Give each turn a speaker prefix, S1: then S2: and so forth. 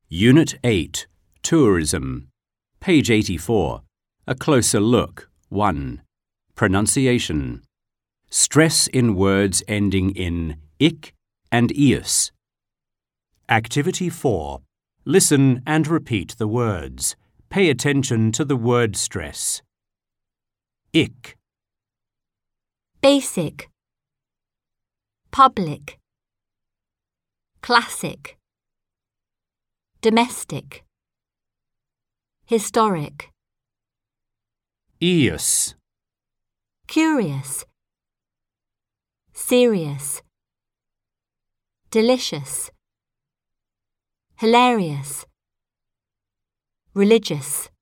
S1: Unit 8, Tourism. Page 84. A closer look. 1. Pronunciation. Stress in words ending in ik and ius. Activity 4. Listen and repeat the words. Pay attention to the word stress. Ik,
S2: Basic, public, classic, domestic, historic,
S1: ius,
S2: curious, serious, delicious, hilarious, religious.